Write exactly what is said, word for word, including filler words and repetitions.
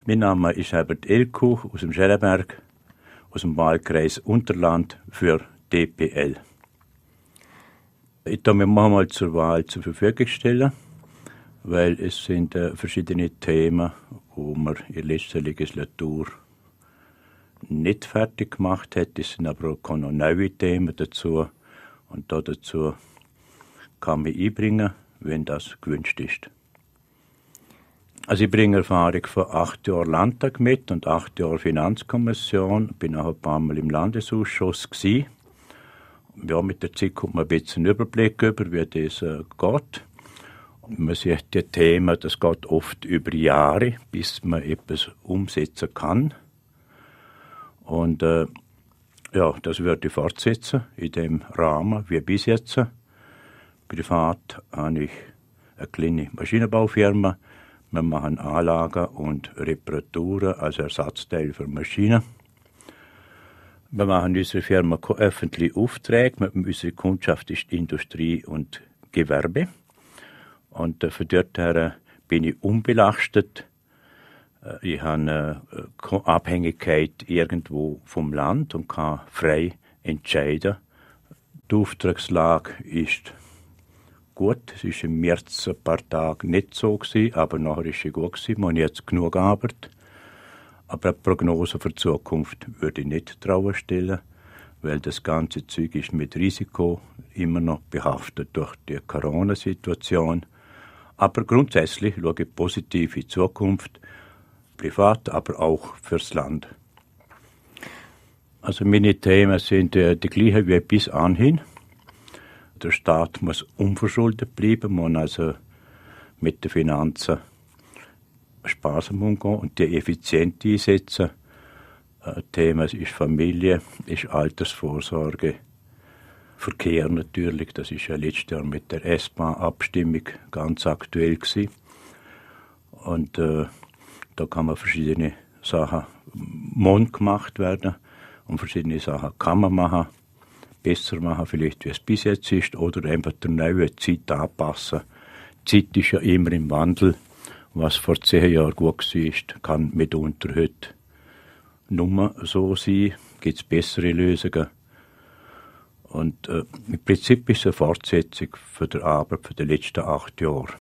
Mein Name ist Herbert Elkuch aus dem Schellenberg, aus dem Wahlkreis Unterland für D P L. Ich stelle mir manchmal zur Wahl zur Verfügung stellen, weil es sind äh, verschiedene Themen, die man in der letzten Legislatur nicht fertig gemacht hat. Es sind aber auch noch neue Themen dazu. Und da dazu kann man einbringen, wenn das gewünscht ist. Also ich bringe Erfahrung von acht Jahren Landtag mit und acht Jahren Finanzkommission. Bin auch ein paar Mal im Landesausschuss gewesen. Ja, mit der Zeit kommt man ein bisschen einen Überblick über, wie das äh, geht. Und man sieht die Themen, das geht oft über Jahre, bis man etwas umsetzen kann. Und äh, ja, das würde ich fortsetzen in dem Rahmen wie bis jetzt. Privat habe ich eine kleine Maschinenbaufirma. Wir machen Anlagen und Reparaturen als Ersatzteil für Maschinen. Wir machen in unserer Firma öffentliche Aufträge. Unsere Kundschaft ist Industrie und Gewerbe. Und äh, von dort her bin ich unbelastet. Äh, ich habe äh, keine Abhängigkeit irgendwo vom Land und kann frei entscheiden. Die Auftragslage ist gut. Es war im März ein paar Tage nicht so gewesen, aber nachher ist es gut gewesen. Man hat jetzt genug gearbeitet. Aber eine Prognose für die Zukunft würde ich nicht trauen stellen, weil das ganze Zeug ist mit Risiko immer noch behaftet durch die Corona-Situation. Aber grundsätzlich schaue ich positiv in die Zukunft, privat, aber auch fürs Land. Also meine Themen sind äh, die gleichen wie bis anhin. Der Staat muss unverschuldet bleiben, man muss also mit den Finanzen sparsam umgehen und die effizient einsetzen. Äh, Thema ist Familie, ist Altersvorsorge, Verkehr natürlich. Das ist ja letztes Jahr mit der S Bahn-Abstimmung ganz aktuell gewesen. Und äh, da kann man verschiedene Sachen Mund gemacht werden und verschiedene Sachen kann man machen. Besser machen, vielleicht wie es bis jetzt ist, oder einfach der neuen Zeit anpassen. Die Zeit ist ja immer im Wandel. Was vor zehn Jahren gut war, kann mitunter heute nur so sein. Gibt es bessere Lösungen. Und äh, im Prinzip ist es eine Fortsetzung für die Arbeit für die letzten acht Jahre.